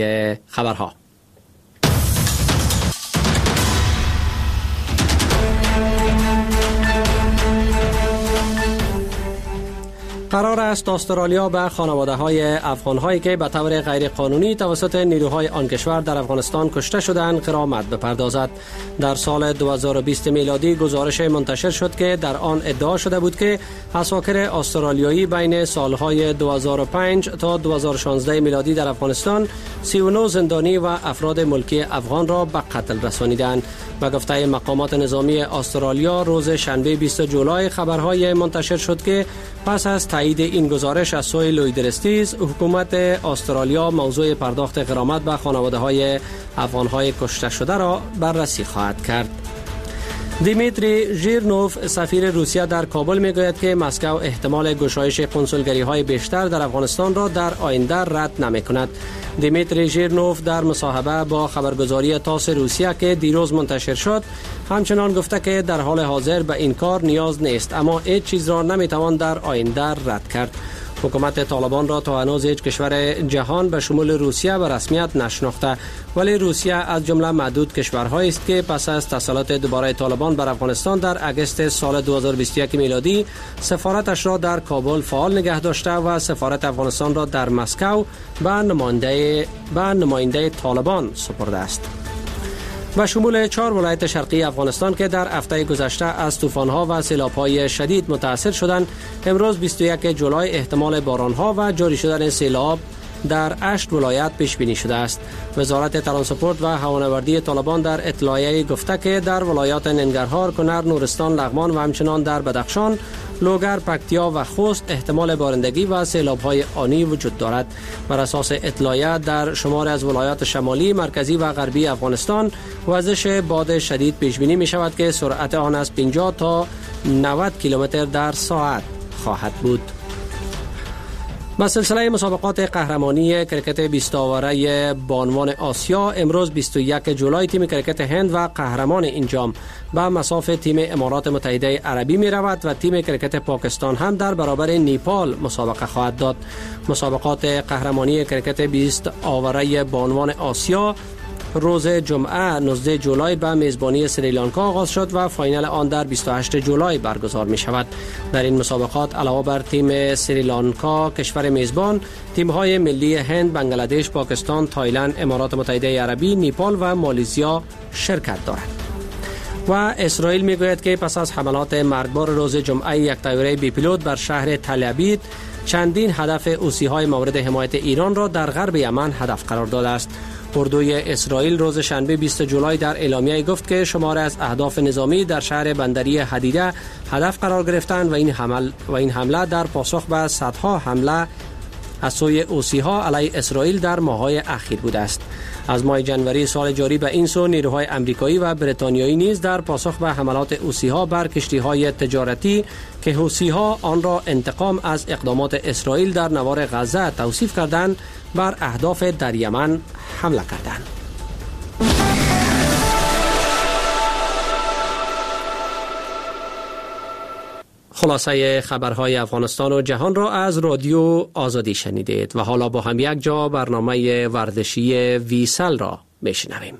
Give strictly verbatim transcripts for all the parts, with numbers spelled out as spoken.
خبرها. قرار است استرالیا به خانواده‌های افغان‌هایی که به طور غیرقانونی توسط نیروهای آن کشور در افغانستان کشته شدند غرامت بپردازد. در سال دو هزار و بیست میلادی گزارش منتشر شد که در آن ادعا شده بود که عساکر استرالیایی بین سالهای دو هزار و پنج تا دو هزار و شانزده میلادی در افغانستان سی و نه زندانی و افراد ملکی افغان را به قتل رسانیدند. به گفته مقامات نظامی استرالیا روز شنبه بیست جولای خبرهای منتشر شد که پس از تایید این گزارش از سوی لوید رستیز، حکومت استرالیا موضوع پرداخت غرامت به خانواده‌های افغان‌های کشته شده را بررسی خواهد کرد. دیمیتری ژیرنوف سفیر روسیه در کابل میگوید که مسکو احتمال گشایش کنسولگری‌های بیشتر در افغانستان را در آینده رد نمی‌کند. دیمیتری ژیرنوف در مصاحبه با خبرگزاری تاس روسیه که دیروز منتشر شد همچنان گفته که در حال حاضر به این کار نیاز نیست، اما هیچ چیز را نمیتوان در آینده رد کرد. حکومت طالبان را تا هنوز هیچ کشور جهان به شمول روسیه به رسمیت نشناخته، ولی روسیه از جمله معدود کشورهایی است که پس از تسلط دوباره طالبان بر افغانستان در اگست سال دو هزار و بیست و یک میلادی سفارتش را در کابل فعال نگه داشته و سفارت افغانستان را در مسکو به نماینده به نماینده طالبان سپرده است. و شمول چهار ولایت شرقی افغانستان که در هفته گذشته از طوفان‌ها و سیلاب‌های شدید متاثر شدند، امروز بیست و یک جولای احتمال باران‌ها و جاری شدن سیلاب در هشت ولایت پیش بینی شده است. وزارت ترانسپورت و هوانوردی طالبان در اطلاعیه گفته که در ولایات ننگرهار، کنر، نورستان، لغمان و همچنان در بدخشان، لوگر، پکتیا و خوست احتمال بارندگی و سیلاب‌های آنی وجود دارد. بر اساس اطلاعیه در شمار از ولایات شمالی، مرکزی و غربی افغانستان وزش باد شدید پیش بینی می شود که سرعت آن از پنجاه تا نود کیلومتر در ساعت خواهد بود. با سلسله مسابقات قهرمانی کرکت بیست آوره بانوان آسیا، امروز بیست و یک جولای تیم کرکت هند و قهرمان این جام به مصاف تیم امارات متحده عربی می رود و تیم کرکت پاکستان هم در برابر نیپال مسابقه خواهد داد. مسابقات قهرمانی کرکت بیست آوره بانوان آسیا روز جمعه نوزده جولای به میزبانی سریلانکا آغاز شد و فاینال آن در بیست و هشت جولای برگزار می شود. در این مسابقات علاوه بر تیم سریلانکا کشور میزبان، تیم‌های ملی هند، بنگلادش، پاکستان، تایلند، امارات متحده عربی، نیپال و مالزیا شرکت دارند. و اسرائیل میگوید که پس از حملات مرگبار روز جمعه یک طیاره بی پیلوت بر شهر تل ابیب چندین هدف حوثی‌های مورد حمایت ایران را در غرب یمن هدف قرار داده است. اردوی اسرائیل روز شنبه بیست جولای در اعلامیه گفت که شماری از اهداف نظامی در شهر بندری حدیده هدف قرار گرفتند و این حمل و این حمله در پاسخ به صدها حمله از سوی حوثی‌ها علیه اسرائیل در ماه‌های اخیر بوده است. از ماه جنوری سال جاری به این سو نیروهای آمریکایی و بریتانیایی نیز در پاسخ به حملات حوثی‌ها بر کشتی‌های تجارتی که حوثی‌ها آن را انتقام از اقدامات اسرائیل در نوار غزه توصیف کردند، بر اهداف در یمن حمله کردند. خلاصه خبرهای افغانستان و جهان را از رادیو آزادی شنیدید و حالا با هم یک جا برنامه ورزشی ویسل را میشنویم.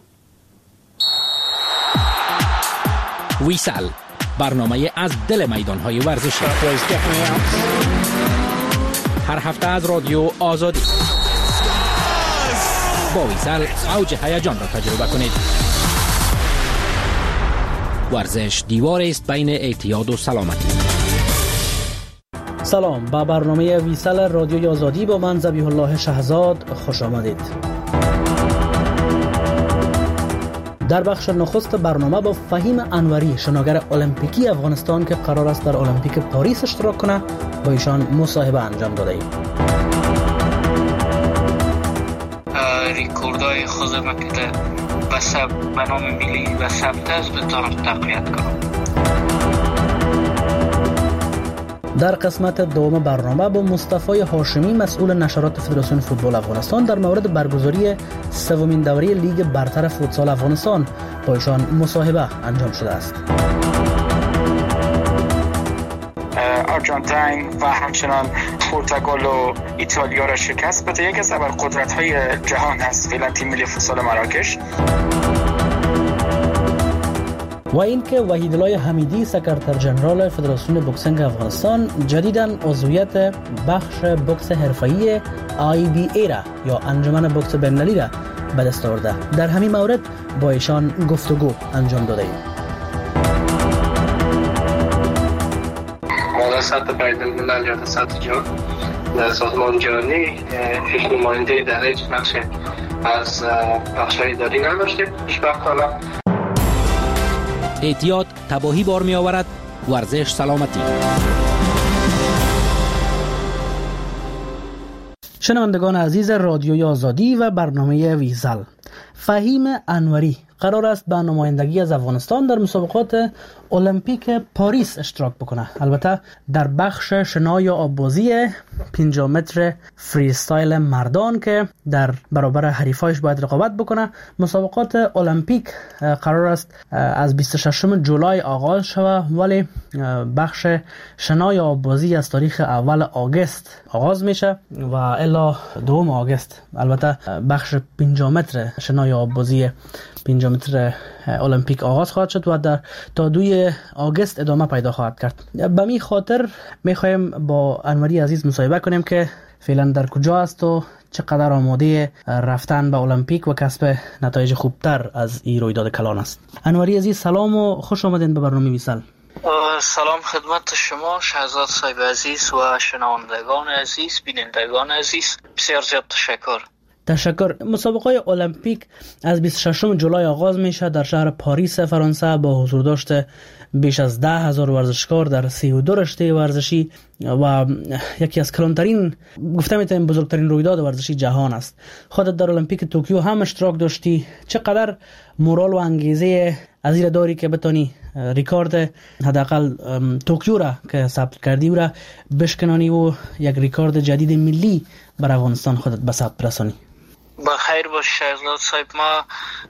ویسل، برنامه از دل میدانهای ورزشی، هر هفته از رادیو آزادی. با ویسل اوج هیجان را تجربه کنید. ورزش دیوار است بین اعتیاد و سلامتی. سلام، با برنامه ویسل رادیوی آزادی با من ذبیح الله شهزاد خوش آمدید. در بخش نخست برنامه با فهیم انوری، شناگر المپیکی افغانستان که قرار است در المپیک پاریس اشتراک کنه، با ایشان مصاحبه انجام داده ایم. ریکوردهای خودم که به سب به نام ملی و ثبت است بتانم تقویت کنم. در قسمت دوم برنامه با مصطفی هاشمی، مسئول نشرات فدراسیون فوتبال افغانستان، در مورد برگزاری سومین دوره لیگ برتر فوتسال افغانستان با ایشان مصاحبه انجام شده است. آرژانتین و همچنان پرتغال و ایتالیا را شکست بده. یکی از ابرقدرت‌های جهان است فعلا تیم ملی فوتسال مراکش. و اینکه وحیدالله حمیدی سکرتر جنرال فدراسیون بوکسینگ افغانستان جدیداً عضویت بخش بوکس حرفه‌ای آی بی ای را یا انجمن بوکس بین‌المللی را به دست آورده. در همین مورد با ایشان گفتگو انجام داده ایم. ما در سطح بین‌الملل یا در سطح جهان در سازمان جهانی هیچ نماینده در هیچ بخش از بخش‌های اداری نداشتیم. خوشبختانه احتیاط تباهی بار می آورد. ورزش سلامتی. شنوندگان عزیز رادیوی آزادی و برنامه ویزل، فهیم انوری قرار است به نمایندگی از افغانستان در مسابقات المپیک پاریس اشتراک بکنه. البته در بخش شنا یا آببازی پنجاه متر فری استایل مردان که در برابر حریفایش باید رقابت بکنه. مسابقات المپیک قرار است از بیست و ششم جولای آغاز شود، ولی بخش شنا یا آببازی از تاریخ اول آگوست آغاز میشه و الی دوم آگوست. البته بخش پنجاه متر شنا یا آببازی پنجاه متر المپیک آغاز خواهد شد و در تا دوی آگوست ادامه پیدا خواهد کرد. به می خاطر میخوایم با انوری عزیز مصاحبه کنیم که فعلا در کجا است و چقدر آماده رفتن به المپیک و کسب نتایج خوبتر از این رویداد کلان است. انوری عزیز سلام و خوش آمدین به برنامه ویسل. سلام خدمت شما شهزاد صاحب عزیز و شنوندگان عزیز، بینندگان عزیز، بسیار زیاد تشکر. تشکر. مسابقه المپیک از بیست و ششم جولای آغاز میشه در شهر پاریس فرانسه با حضور داشته بیش از ده هزار ورزشکار در سی و دو رشته ورزشی و یکی از کلانترین، گفته میتونیم بزرگترین رویداد ورزشی جهان است. خودت در المپیک توکیو هم اشتراک داشتی. چقدر مورال و انگیزه از این داری که بتانی ریکارد حداقل توکیو را که ثبت کردی و را بشکنانی و یک ریکارد جدید ملی بر افغانستان خودت به ثبت برسانی؟ بخیر باش شهزاد صاحب. ما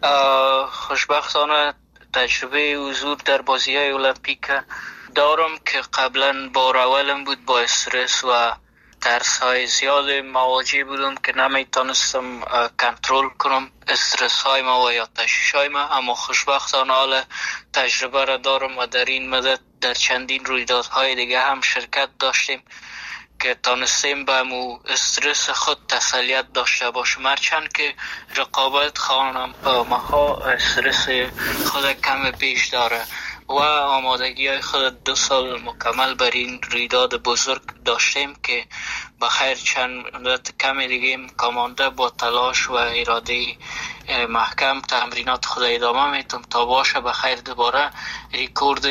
خوشبختانه تجربه حضور در بازی‌های المپیک دارم که قبلا بار اولم بود. با استرس و ترس‌های زیاد مواجه بودم که نمیتونستم کنترل کنم استرس های ما و یا تشویش ما، اما خوشبختانه حال تجربه را دارم و در این مدت در چندین رویدادهای دیگه هم شرکت داشتیم که تانستیم به مو استرس خود تسلیت داشته باشم. هرچند که رقابت خانم‌ها استرس خود کم بیش داره و آمادگی های خود دو سال مکمل بر این رویداد بزرگ داشتیم که بخیر چند مدت کم دیگه کامانده با تلاش و اراده محکم تمرینات خود ادامه میتونم تا باشه بخیر دوباره ریکورد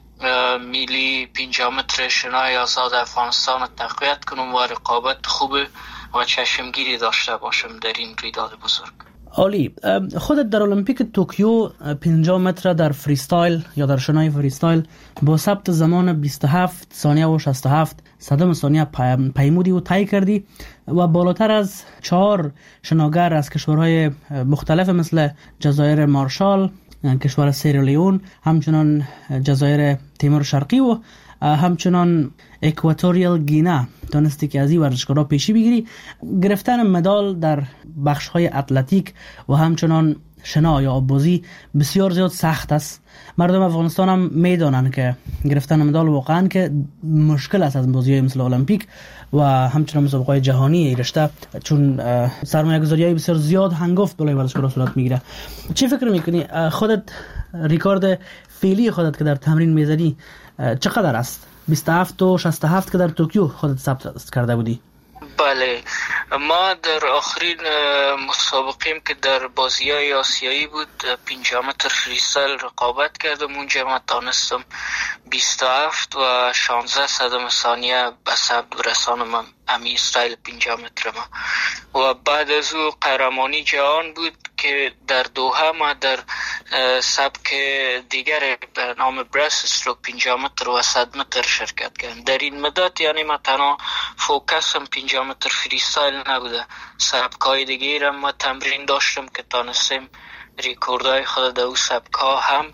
میلی پنجاه متر شنای آزاد افغانستان تقویت کنم و رقابت خوب و چشمگیری داشته باشم در این رویداد بزرگ. عالی. خودت در المپیک توکیو پنجاه متر در فریستایل یا در شنای فریستایل با ثبت زمان بیست و هفت ثانیه و شصت و هفت صدم ثانیه پیمودی و طی کردی و بالاتر از چهار شناگر از کشورهای مختلف مثل جزایر مارشال، کشور سیرالیون، همچنان جزایر تیمور شرقی و همچنان اکواتوریال گینا تونستی که از این ورزشکارا پیشی بگیری. گرفتن مدال در بخش‌های اتلتیک و همچنان شنا یا آببازی بسیار زیاد سخت است. مردم افغانستان هم میدانند که گرفتن مدال واقعا که مشکل است از بازی‌های مثل المپیک و همچنان مسابقات جهانی این رشته، چون سرمایه‌گذاری‌های بسیار زیاد هنگفت بالای ورزشکارا صورت میگیره. چه فکر میکنی خودت ریکارد فعلی خودت که در تمرین میزنی چقدر است؟ بیست و هفت و شصت و هفت که در توکیو خودت ثبت کرده بودی. بله، ما در آخرین مسابقیم که در بازی‌های آسیایی بود پنجاه متر فریستایل رقابت کردم. اونجا ما تانستم بیست و هفت و شانزده صدم ثانیه به ثبت برسانم امی استایل پنجاه متر ما. و بعد از او قهرمانی جهان بود که در دوحه ما در سبک دیگر به نام برست استروک پنجاه متر و صد متر شرکت کردم. در این مدت یعنی ما تنها فوکسم پنجاه متر فریستایل نبوده، سبکای دیگه را ما تمرین داشتم که تانستیم ریکوردهای خود در او سبکا هم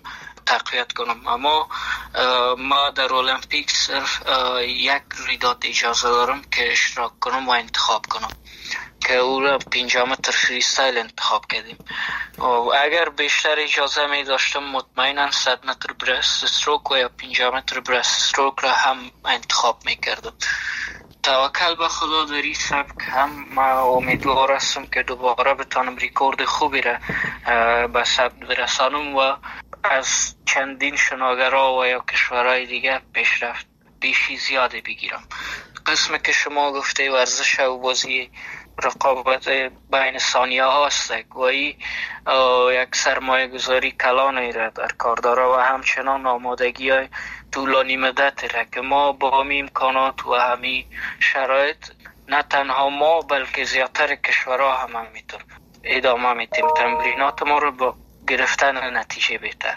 تقویت کنم. اما ما در المپیک صرف یک رویداد اجازه دارم که اشتراک کنم و انتخاب کنم که او را پنجاه متر فریستایل انتخاب کردیم. اگر بیشتر اجازه می داشتم مطمئنا صد متر برست استروک و یا پنجاه متر برست استروک را هم انتخاب می کردم. توکل به خدا در این سبک هم ما امیدوار هستم که دوباره بتانم ریکورد خوبی را به ثبت برسانم و از چندین شناگرها و یا کشورهای دیگه پیشرفت بیشی زیاده بگیرم. قسم که شما گفته ورزش و بازی رقابت بین ثانیه هاست و ای یک سرمایه گذاری کلانی را در کار داره و همچنان آمادگی های طولانی مدت را که ما با همین امکانات و همین شرایط نه تنها ما بلکه زیادتر کشورها هم همینطور ادامه میتیم تمرینات ما رو با گرفتن نتیجه بهتر.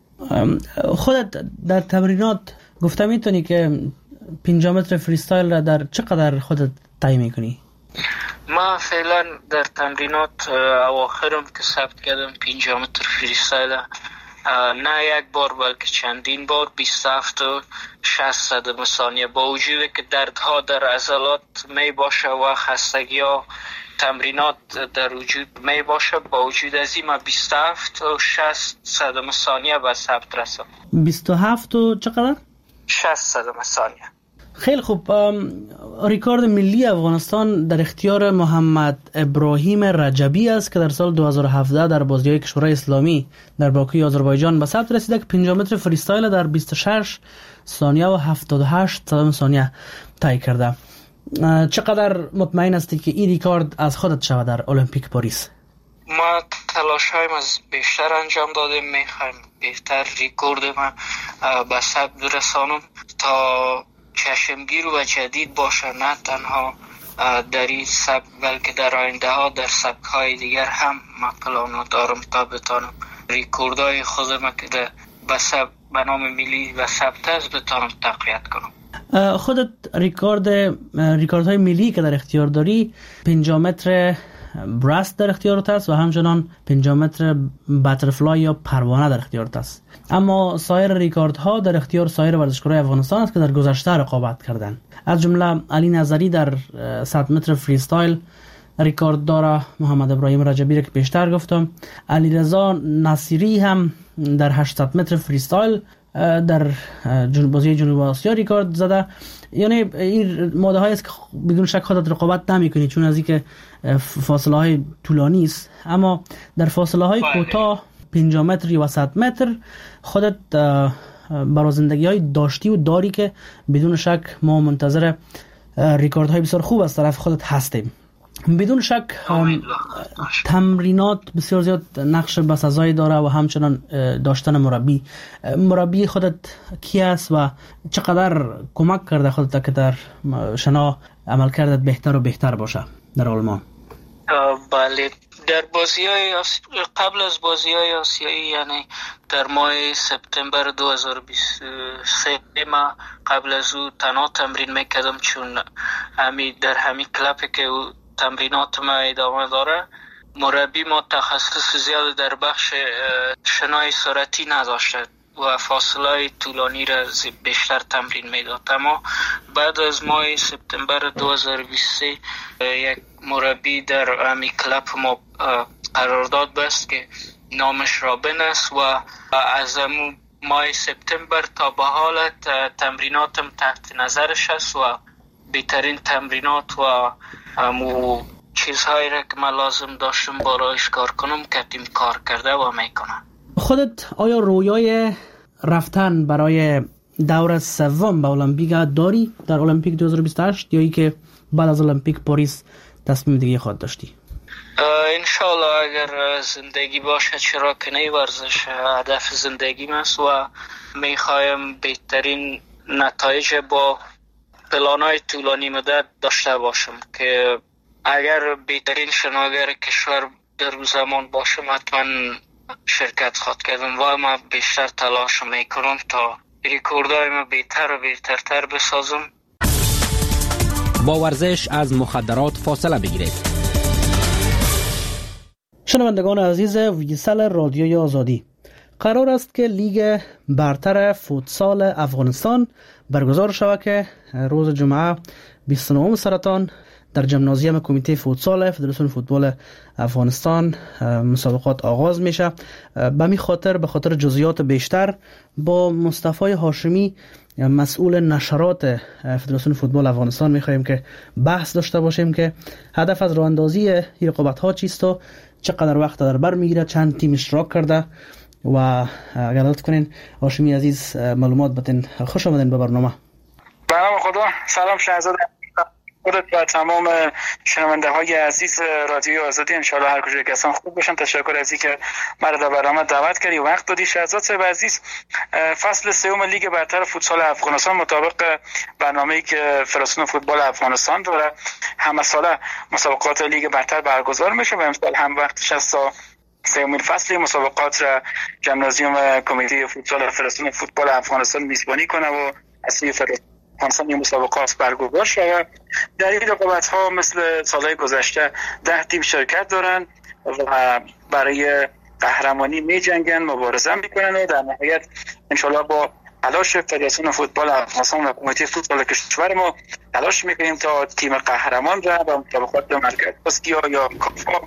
خودت در تمرینات گفته میتونی که پنجاه متر فریستایل را در چقدر خودت طی میکنی؟ ما فعلا در تمرینات اواخرم که ثبت کردم پنجاه متر فریستایل نه یک بار بلکه چندین بار بیست و هفت و شصت صدم ثانیه با وجود که دردها در عضلات می باشه و خستگی ها تمرینات در وجود می باشه با وجود از این ما بیست و هفت و شصت صدم ثانیه به ثبت رسم. بیست و هفت و چقدر؟ شصت صدم ثانیه. خیلی خوب. ریکورد ملی افغانستان در اختیار محمد ابراهیم رجبی است که در سال دو هزار و هفده در بازی‌های کشورهای اسلامی در باکوی آذربایجان به ثبت رسیده که پنجاه متر فریستایل در بیست و شش ثانیه و هفتاد و هشت صدم ثانیه طی کرده. چقدر مطمئن هستی که این ریکورد از خودت شود در المپیک پاریس؟ ما تلاش هایم از بیشتر انجام دادیم، میخوایم بهتر ریکورد ما به ثبت برسانم تا چشمگیر و جدید باشه، نه تنها در این سبک بلکه در آینده ها در سبک های دیگر هم ما پلانو دارم تا بتانم ریکوردهای خودم که در به سبک به نام ملی و ثبت است بتانم تقویت کنم. خودت ریکورد ریکوردهای ملی که در اختیار داری پنجاه متر برست در اختیارت است و همچنان پنجاه متر باترفلای یا پروانه در اختیارت است، اما سایر ریکوردها در اختیار سایر ورزشکاران افغانستان است که در گذشته رقابت کردند. از جمله علی نظری در صد متر فریستایل ریکورد داره، محمد ابراهیم رجبی را که پیشتر گفتم، علیرضا نصیری هم در هشتصد متر فریستایل در بازی جنوب آسیا ریکورد زده. یعنی این ماده هایی است که بدون شک خودت رقابت نمی کنی چون از اینکه فاصله های طولانی است، اما در فاصله های کوتاه پنجاه متر و صد متر خودت برای زندگی های داشتی و داری که بدون شک ما منتظر ریکورد های بسیار خوب از طرف خودت هستیم. بدون شک تمرینات بسیار زیاد نقش بسزایی داره و همچنان داشتن مربی. مربی خودت کی است و چقدر کمک کرده خودت که در شنا عملکردت بهتر و بهتر باشه در آلمان؟ بله، در بازی های قبل از بازی های آسیایی یعنی در ماه سپتامبر دو هزار و بیست و سه ما قبل از او تنها تمرین میکردم چون همی در همین کلپی که تمرینات ما ادامه داره مربی ما تخصص زیاد در بخش شنای سرعتی نداشته و فاصله طولانی را بیشتر تمرین میداد. اما بعد از ماه سپتامبر دو هزار و بیست و سه یک مربی در همین کلب ما قرارداد بست که نامش رابن است و از ماه سپتامبر تا به حال تمریناتم تحت نظرش است و بهترین تمرینات و امو چیزهایی را که من لازم داشتم برایش کار کنم کردیم کار کرده و میکنم. خودت آیا رویای رفتن برای دور سوم به المپیک داری در المپیک دو هزار و بیست و هشت یا ای که بعد از المپیک پاریس تصمیم دیگه خود داشتی؟ انشالله اگر زندگی باشه چرا که نه، ورزش هدف زندگیم است و میخوایم بهترین نتایج با پلانای طولانی مدت داشته باشم که اگر بهترین شناگر کشور در زمان باشم حتما شرکت خواهد کردم و ما بیشتر تلاش میکنم تا ریکوردهای ما بهتر و بهترتر بسازم. با ورزش از مخدرات فاصله بگیرید. شنوندگان عزیز ویسل رادیوی آزادی، قرار است که لیگ برتر فوتسال افغانستان برگزار شود که روز جمعه بیست و نهم سرطان در جمنازیوم کمیته فوتسال فدراسیون فوتبال افغانستان مسابقات آغاز میشه. به می خاطر به خاطر جزئیات بیشتر با مصطفی هاشمی مسئول نشرات فدراسیون فوتبال افغانستان میخواهیم که بحث داشته باشیم که هدف از راه اندازی این رقابت ها چیست و چقدر وقت در بر میگیره، چند تیم اشتراک کرده و اگر لطف کنین هاشمی عزیز معلومات بتین. خوش آمدین به برنامه. برنامه خدا. سلام شهزاده خودت و تمام شنونده های عزیز رادیو آزادی. انشاءالله هر کجا که هستن خوب باشن. تشکر از اینکه مرا در برنامه دعوت کردی و وقت دادی. شهزاد صاحب عزیز، فصل سوم لیگ برتر فوتسال افغانستان مطابق برنامه‌ای که فدراسیون فوتبال افغانستان داره همه ساله مسابقات لیگ برتر برگزار میشه و امسال هم وقتش است سومین فصل مسابقات را جمنازیوم کمیته فوتسال فدراسیون فوتبال افغانستان میزبانی کنه و اصلی افغانستان این مسابقات برگزار شده. در این رقابت ها مثل سالهای گذشته ده تیم شرکت دارن و برای قهرمانی می جنگن، مبارزه میکنن و در نهایت انشالله با تلاش فدراسیون فوتبال افغانستان و کمیته فوتبال کشور ما تلاش میکنیم تا تیم قهرمان را به مسابقات مرکز اسیا یا کافا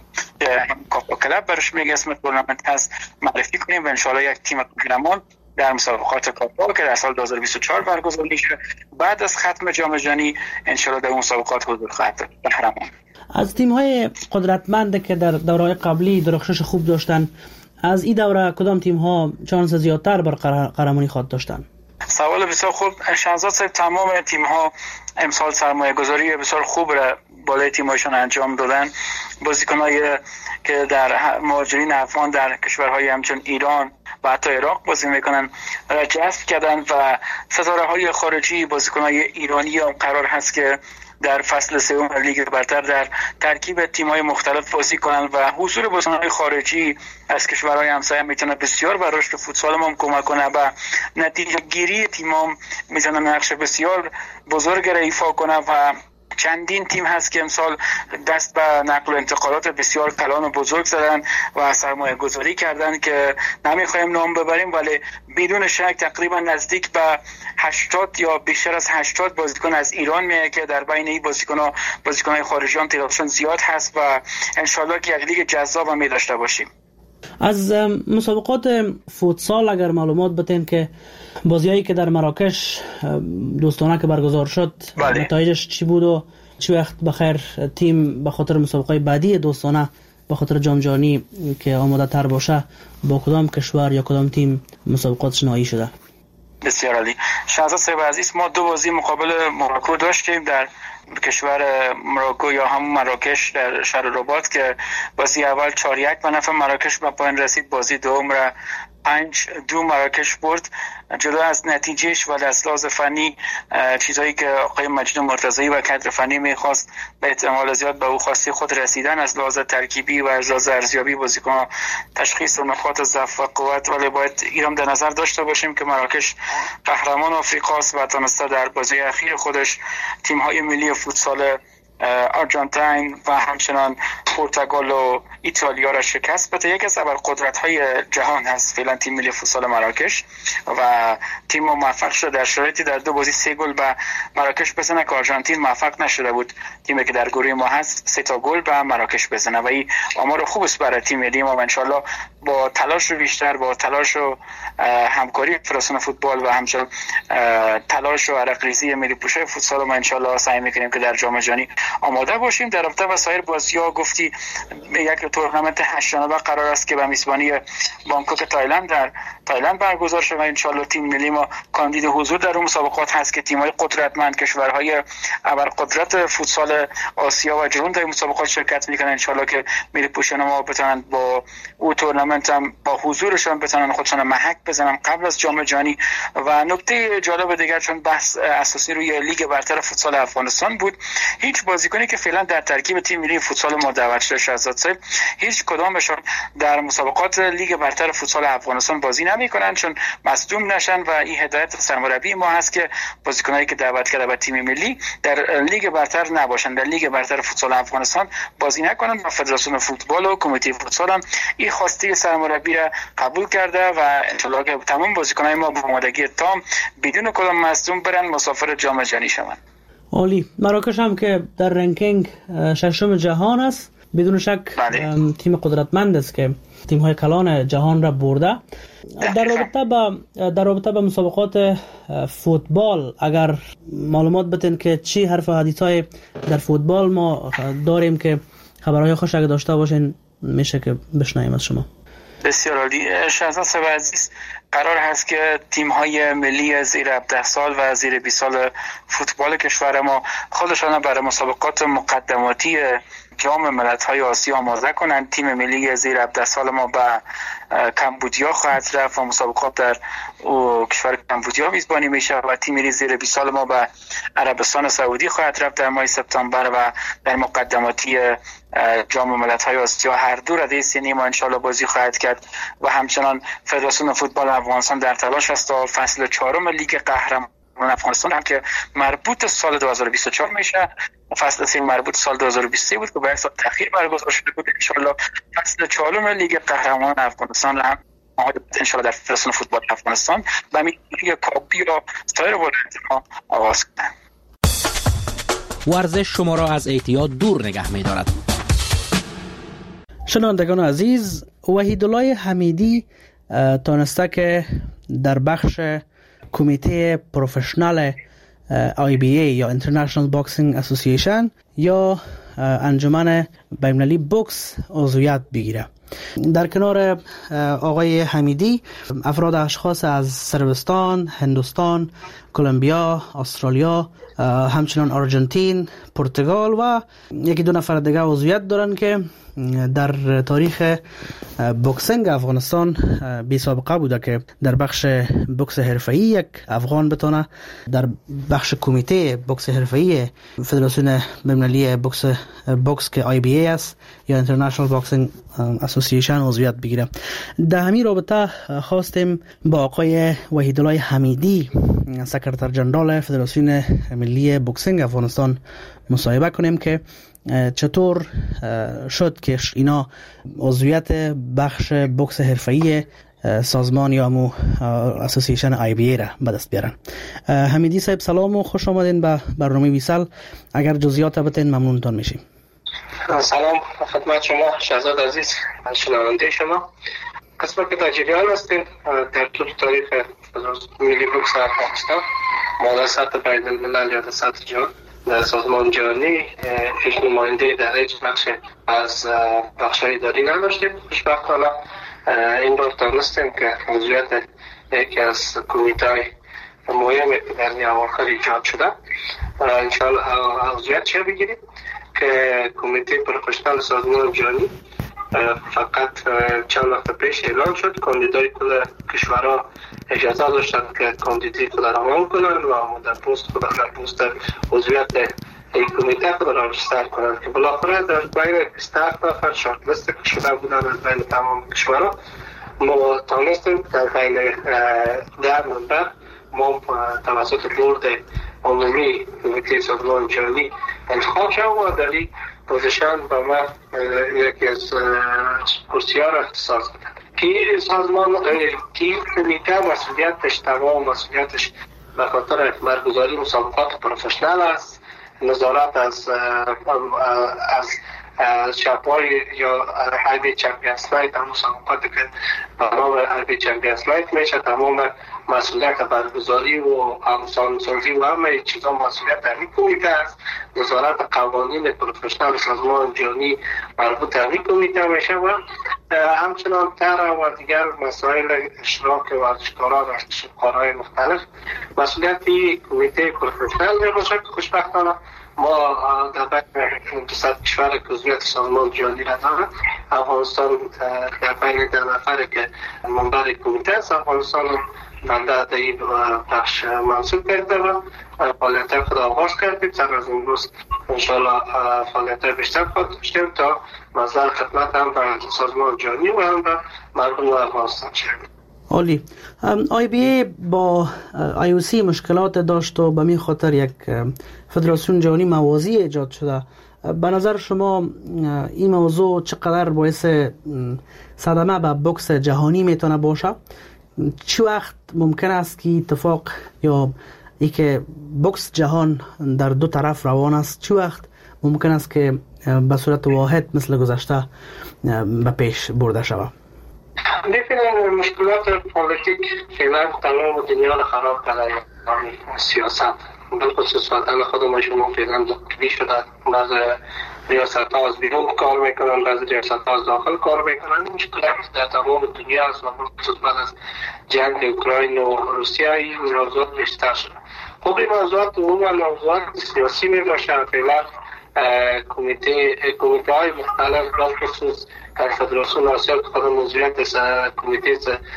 کافا کلاب برش میگه اسم تورنمنت هست معرفی کنیم و انشالله یک تیم قهرمان در مسابقات کافا که در سال دو هزار و بیست و چهار برگزار میشه بعد از ختم جام جهانی انشالله در اون مسابقات حضور خواهد داشت قهرمان. از تیم‌های قدرتمند که در دوره‌های قبلی درخشش خوب داشتن، از این دوره کدام تیم‌ها شانس زیادتر بر قهرمانی خواهد داشتن؟ سوال بسیار خوب شهزاد صاحب. تمام تیم‌ها امسال سرمایه‌گذاری بسیار خوب را بالای تیم‌هایشان انجام دادن. بازیکن‌های که در مهاجرین افغان در کشورهای همچون ایران و حتی عراق بازی میکنن را جذب کردن و ستاره‌های خارجی بازیکن‌های ایرانی هم قرار هست که در فصل سوم لیگ برتر در ترکیب تیم‌های مختلف بازی کنند و حضور بازیکن‌های خارجی از کشورهای همسایه میتونه بسیار بر رشد فوتسال ما کمک کنه و نتیجه گیری تیم‌ها میتونه نقش بسیار بزرگ را ایفا کنه و چندین تیم هست که امسال دست به نقل و انتقالات بسیار کلان و بزرگ زدن و سرمایه گذاری کردن که نمیخوایم نام ببریم ولی بدون شک تقریبا نزدیک به هشتاد یا بیشتر از هشتاد بازیکن از ایران میاد که در بین این بازیکن‌ها بازیکن‌های خارجی هم تعدادشون زیاد هست و انشالله که یک لیگ جذاب هم داشته باشیم. از مسابقات فوتسال اگر معلومات بتین که بازیایی که در مراکش دوستانه که برگزار شد بله. نتایجش چی بود و چی وقت بخیر تیم به خاطر مسابقات بعدی دوستانه به خاطر جام جهانی که آماده تر باشه با کدام کشور یا کدام تیم مسابقاتش نهایی شده؟ بسیار عالی. شهزاد صاحب عزیز، ما دو بازی مقابل مراکو داشتیم در کشور مراکو یا همون مراکش در شهر رباط که بازی اول چهار یک به نفع مراکش به پایان رسید. بازی دوم را پنج دو مراکش برد. جدا از نتیجهش و از لحاظ فنی چیزایی که آقای مجید مرتضی و کادر فنی میخواست به احتمال زیاد به او خواسته خود رسیدن از لحاظ ترکیبی و از لحاظ ارزیابی بازیکن تشخیص نقاط ضعف و قوت. ولی باید ایران در نظر داشته باشیم که مراکش قهرمان آفریقاست و تونسته در بازی اخیر خودش تیم‌های ملی فوتسال آرژانتین و همچنان پرتغال و ایتالیا را شکست بده. یک از ابرقدرت‌های جهان هست فعلا تیم ملی فوتسال مراکش و تیم موفق شده در شرایطی در دو بازی سه گل به مراکش بزنه که آرژانتین موفق نشده بود تیمی که در گروه ما هست سه تا گل به مراکش بزنه و این آمار خوب است برای تیم ملی ما و انشالله با تلاش بیشتر با تلاش و همکاری فدراسیون فوتبال و همچنان تلاش و عرق‌ریزی ملی پوشای فوتسال ما انشالله سعی می‌کنیم که در جام جهانی آماده باشیم. در رابطه با سایر بازی‌ها گفتی یک تورنمنت هشت جانبه قرار است که به میزبانی بانکوک تایلند در تایلند برگزار شود و انشالله تیم ملی ما کاندید حضور در اون مسابقات هست که تیم‌های قدرتمند کشورهای ابرقدرت فوتسال آسیا و جهان در مسابقات شرکت می‌کنن. انشالله که ملی پوشان ما بتونن با اون تورنمنت هم با حضورشون بتونن خودشون محک بزنن قبل از جام جهانی. و نکته جالب دیگر چون بحث اساسی روی لیگ برتر فوتسال افغانستان بود، هیچ بازیکنی که فعلا در ترکیب تیم ملی فوتسال ما دعوت شده شهزاد صاحب هیچ کدامشون در مسابقات لیگ برتر فوتسال افغانستان بازی نمیکنن چون مصدوم نشن و این هدایت سرمربی ما هست که بازیکنایی که دعوت کرده به تیم ملی در لیگ برتر نباشن، در لیگ برتر فوتسال افغانستان بازی نکنن و فدراسیون فوتبال و کمیته فوتسال هم این خواسته سرمربی را قبول کرده و انشالله که تمام بازیکنای ما با آمادگی تام بدون کدام مصدوم برن مسافر جام جهانی شوند. عالی. مراکش هم که در رنکینگ ششم جهان است، بدون شک بله. تیم قدرتمند است که تیم های کلان جهان را برده. در رابطه با در رابطه با مسابقات فوتبال اگر معلومات بدین که چی حرف و حدیث های در فوتبال ما داریم که خبرهای خوش اگه داشته باشین میشه که بشنویم از شما. بسیار عالی. شهزاد صاحب عزیز، قرار هست که تیم های ملی زیر هفده سال و زیر بیست سال فوتبال کشور ما خودشان برای مسابقات مقدماتی جام ملت‌های آسیا آماده کنند. تیم ملی زیر هفده سال ما به کمبودیا خواهد رفت و مسابقات در کشور کمبودیا میزبانی میشه و تیم ملی زیر بیست سال ما به عربستان سعودی خواهد رفت در ماه سپتامبر و در مقدماتی جام ملت‌های آسیا هر دو رده سنی ما انشالله بازی خواهد کرد و همچنان فدراسیون فوتبال افغانستان در تلاش است تا فصل چهارم لیگ قهرمانان افغانستان هم که مربوط سال دو هزار و بیست و چهار میشه، فصل سه مربوط سال دو هزار و بیست و سه بود که به سال تأخیر برگزار شده بود، انشالله فصل چهارم لیگ قهرمانان افغانستان هم انشالله در فدراسیون فوتبال افغانستان و لیگ کاپی و سایر ولایت ما آغاز کنند. ورزش شما را از اعتیاد دور نگه می‌دارد. شنوندگان عزیز، وحیدالله حمیدی تانسته که در بخش کمیته پروفشنال آی بی ای یا اینترنشنال باکسینگ اسوسییشن یا انجمن بین‌المللی بوکس عضویت بگیره. در کنار آقای حمیدی افراد اشخاص از صربستان، هندوستان، کلمبیا، استرالیا، همچنان آرژانتین، پرتغال و یکی دو نفر دیگه عضویت دارن که در تاریخ بوکسینگ افغانستان بی سابقه بوده که در بخش بوکس حرفه‌ای یک افغان بتونه در بخش کمیته بوکس حرفه‌ای فدراسیون بین‌المللی بوکس بوکس که آی بی ای است یا اینترنشنال باکسینگ اسوسییشن عضویت بگیره. در همین رابطه خواستیم با آقای وحیدالله حمیدی سکرتر جنرال فدراسیون ملی بوکسینگ افغانستان مصاحبه کنیم که چطور شد که اینا عضویت بخش بوکس حرفه‌ای سازمان یا مو اسوسییشن آی بی ای را به دست بیارن. حمیدی صاحب سلام و خوش آمدین به برنامه ویسال. اگر جزئیات بتین ممنونتان میشیم. سلام خدمت شما شهزاد عزیز، شنونده شما. قسمت که در جریان هستیم در طول تاریخ ملی بوکس افغانستان ما در سطح بین الملل یا در سطح جهان در سازمان جهانی هیچ نماینده در هیچ بخش از بخش‌های اداری نداشتیم. خوشبختانه این بار تانستیم که عضویت یکی از کمیته‌های مهم در این اواخر ایجاد شده انشاءالله عضویت چه بگیریم که کمیته پروفشنال سازمان جهانی فقط چند وقت پیش اعلان شد کاندیدای کل کشورها اجازه داشتن که کاندیدی خود را اعلام کنن و در پست خود در پست عضویت این کمیته خود را رجیستر کنن که بالاخره در بین بیست و هفت نفر شارت لیست شده بودن از بین تمام کشورها ما تانستیم در بین ده منبر ما توسط بورد عمومی کمیته سازمان جهانی انتخاب شد و در این پوزیشن با من یکی از کرسی‌ها را اختصاص دادن که سازمان که کمیته مسئولیتش تمام مسئولیتش به خاطر برگزاری مسابقات پروفشنال است، نظارت از از چپای یا حربی چمپیونز لیگ در مسابقاتی که به نام حربی چمپیونز لیگ میشه تمام مسئولیت برگزاری و همسانسازی و همه چیزا مسئولیت در این کمیته است. نظارت قوانین پروفشنال سازمان جهانی مربوط در این کمیته میشه و همچنان تر و دیگر مسائل اشتراک ورزشکاران و ورزشکارهای مختلف مسئولیت کمیته پروفشنال میباشه که خوشبختانه ما در بین دوصد کشور که عضویت سازمان جهانی را دارد افغانستان در بین ده نفر که منبر کمیته است افغانستان بنده در این بخش منصوب کرده و فعالیت خود آغاز کردیم. سر از امروز انشاءالله فعالیت بیشتر خواهد داشتیم تا مظهر خدمت هم به سازمان جهانی و هم به مردم افغانستان شد. عالی. آی بی ای با آی او سی مشکلات داشت و به می خاطر یک فدراسیون جهانی موازی ایجاد شده. به نظر شما این موضوع چقدر باعث صدمه به بوکس جهانی میتونه باشه؟ چه وقت ممکن است که اتفاق یا ای که بوکس جهان در دو طرف روان است، چه وقت ممکن است که به صورت واحد مثل گذشته به پیش برده شود؟ ببینید مشکلات پولیتیک فعلا تمام دنیا را خراب کرده. سیاست بالخصوص وطن خود ما شما فعلا داخلی شده. بعض ریاست ها از بیرون کار میکنن، بعض ریاست ها از داخل کار میکنن. مشکلات در تمام دنیا است و بالخصوص بعد از جنگ اوکراین و روسیه این موضوعات بیشتر شده. خب این موضوعات عموما موضوعات سیاسی میباشه. فعلا کمیته کمیته های مختلف بالخصوص فدراسیون آسیا که خود موضوعیت کمیته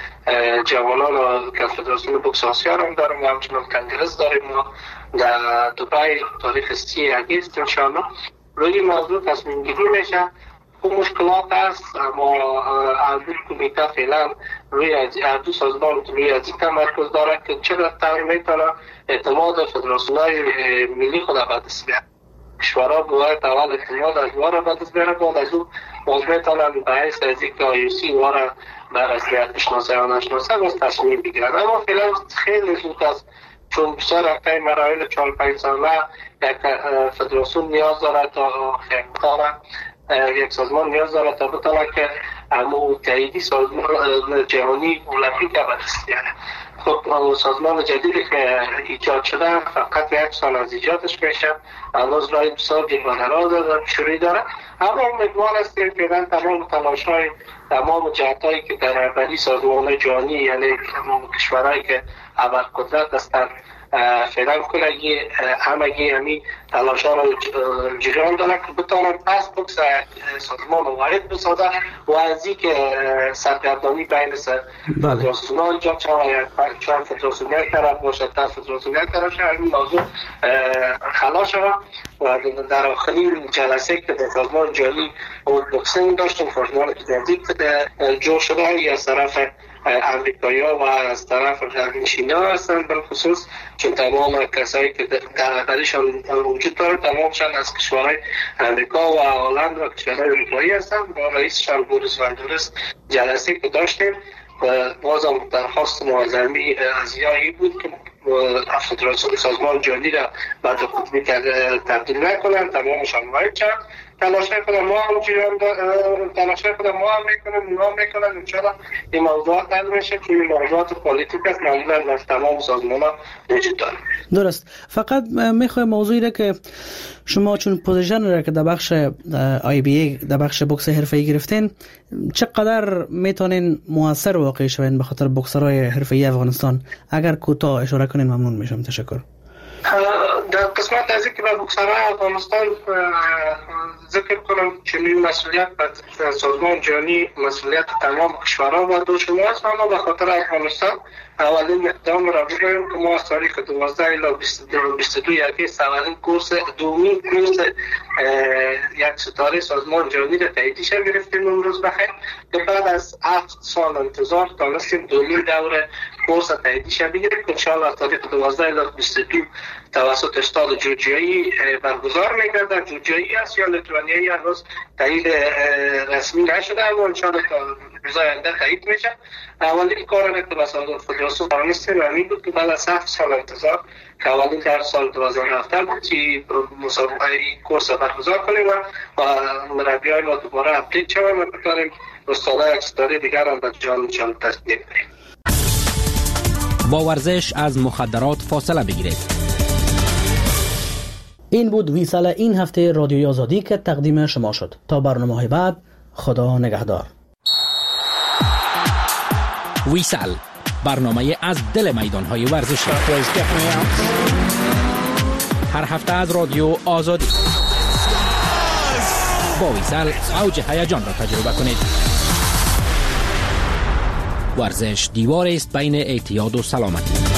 جوانان و فدراسیون بوکس آسیا هم داریم و همچنان کنگرس داریم و در دبی تاریخ سی اگست انشاءالله روی موضوع تصمیم گیری میشه. خب مشکلات هست اما اردو کمیته فعلا روی اردو سازمان روی از این تمرکز داره که چرا تر میتونه اعتماد فدراسیون های ملی خود به دست بیاره. کشورها باید اول اعتماد از وارا به دست بیاره، بعد از اون باز میتونن به حیث از اینکه آی او سی وارا به رسمیت بشناسه یا نشناسه باز تصمیم بگیرن. اما فعلا خیلی زود است چون بسیار رفته مراحل چهار پنج ساله یک فدراسیون نیاز داره تا یک کار یک سازمان نیاز داره تا بتونه که همون تاییدی سازمان جهانی المپیک به دست بیاره. خب سازمان جدیدی که ایجاد شده فقط یک سال از ایجادش میشه، هنوز راه بسیار دراز شروعی داره. اما امیدوار هستیم که تمام تلاش‌های تمام جهت‌هایی که در رهبری سازمان جهانی یعنی تمام کشورهایی که ابرقدرت هستند فعلا کلگی همگی همین تلاش‌ها رو جریان داره که بتونن پس بوکس سازمان واحد بسازه و از این که سرگردانی بین فدراسیون‌ها ایجاد شود، چند فدراسیون یک طرف باشه تا فدراسیون یک طرف شود، این موضوع خلاص شود. و در آخرین جلسه که در سازمان جهانی بوکسینگ داشتیم سازمان جدید جور شده یا از طرف امریکایی‌ها و از طرف غرب‌نشین‌ها هستند بالخصوص چون تمام کسایی که در رهبریشان وجود داره تمامشان از کشورهای امریکا و هلند و کشورهای اروپایی هستند. با رئیسشان بوریس واندورس جلسه که داشتیم و بازم درخواست معظمی از یایی بود که فدراسیون سازمان جهانی را بعد خود تبدیل نکنند، تمامشان واحد شد. تلاشای خود ما هم جریان تلاشای خود ما هم میکنن اونا میکنن انشاءالله این موضوعات حل میشه که این موضوعات پولیتیک است معمولا در تمام سازمان‌ها وجود داره. درست. فقط میخوام موضوعی را که شما چون پوزیشن را که در بخش آی بی ای در بخش بوکس حرفه‌ای گرفتین چقدر میتونین موثر واقع شوین به خاطر بوکسرهای حرفه‌ای افغانستان؟ اگر کوتاه اشاره کنین ممنون میشم. تشکر. در قسمت از اینکه به بوکسرهای افغانستان ذکر کنم چنین مسئولیت به سازمان جهانی مسئولیت تمام کشورها و دو شما است، اما به خاطر افغانستان اولین اقدام را بگویم که ما از تاریخ دوازده الی بیست و دو اگست اولین کورس دومین کورس یک ستاره سازمان جهانی را تاییدیش گرفتیم امروز بخیر که بعد از هفت سال انتظار تانستیم دومین دور کورس تاییدیش بگیریم که انشاءالله از تاریخ دوازده الی بیست و دو توسط استاد جورجیایی برگزار می‌گردد. جورجیایی است یا لیتوانیایی هنوز تایید رسمی نشده اما انشاءالله تا روز آینده تایید میشه. اولین کار که به فدراسیون دانستیم همین بود که بعد از هفت سال انتظار که اولین در سال دو هزار و هفده بود که مسابقه کورس برگزار کنیم و مربیای ما دوباره اپدیت شویم و بتونیم استادای ستاره دیگر هم به جانشان تصدیق کنیم. با ورزش از مخدرات فاصله بگیرید. این بود ویسال این هفته رادیوی آزادی که تقدیم شما شد. تا برنامه‌های بعد خدا نگهدار. ویسال برنامه از دل میدان‌های ورزشی هر هفته از رادیو آزادی. با ویسال اوج هیجان را تجربه کنید. ورزش دیواری است بین اعتیاد و سلامتی.